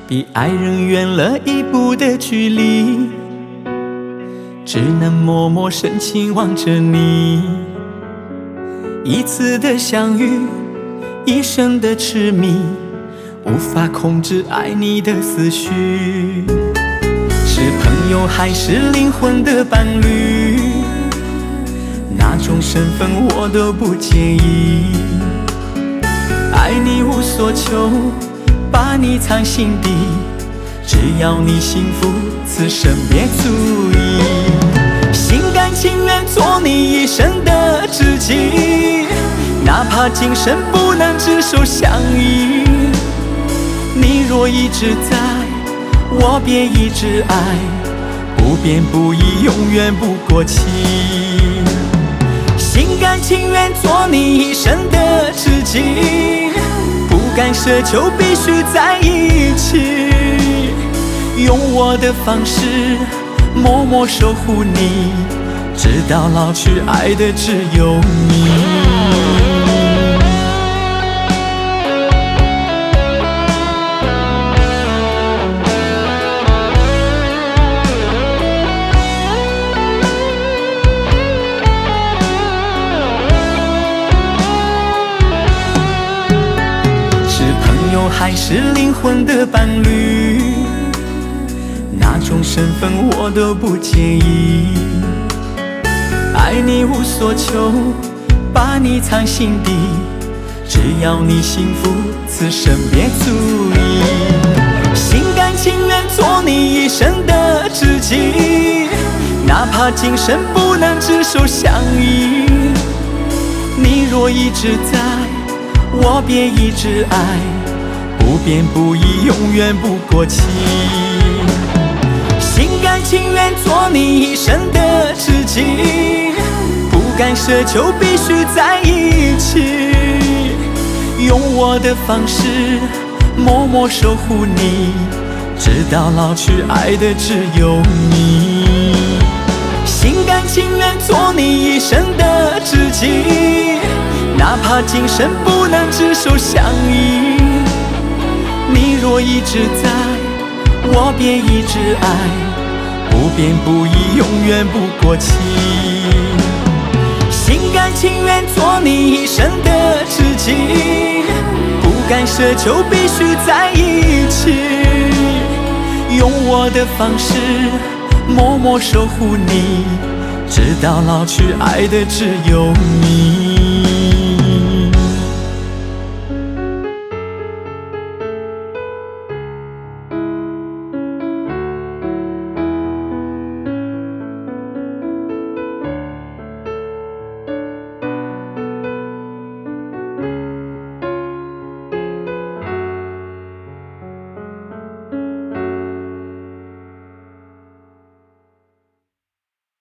比爱人远了一步的距离，只能默默深情望着你。一次的相遇，一生的痴迷，无法控制爱你的思绪。是朋友还是灵魂的伴侣，哪种身份我都不介意。爱你无所求，把你藏心底，只要你幸福，此生别足以。心甘情愿做你一生的知己，哪怕今生不能执手相依。你若一直在，我便一直爱，不变不移，永远不过期。心甘情愿做你一生的知己，不敢奢求必须在一起，用我的方式默默守护你，直到老去，爱的只有你。还是灵魂的伴侣，哪种身份我都不介意。爱你无所求，把你藏心底，只要你幸福，此生别足以。心甘情愿做你一生的知己，哪怕今生不能执手相依。你若一直在，我便一直爱，不变不移，永远不过期。心甘情愿做你一生的知己，不敢奢求必须在一起，用我的方式默默守护你，直到老去，爱的只有你。心甘情愿做你一生的知己，哪怕今生不能执手相依。你若一直在，我便一直爱，不变不移，永远不过期。心甘情愿做你一生的知己，不敢奢求必须在一起，用我的方式默默守护你，直到老去，爱的只有你。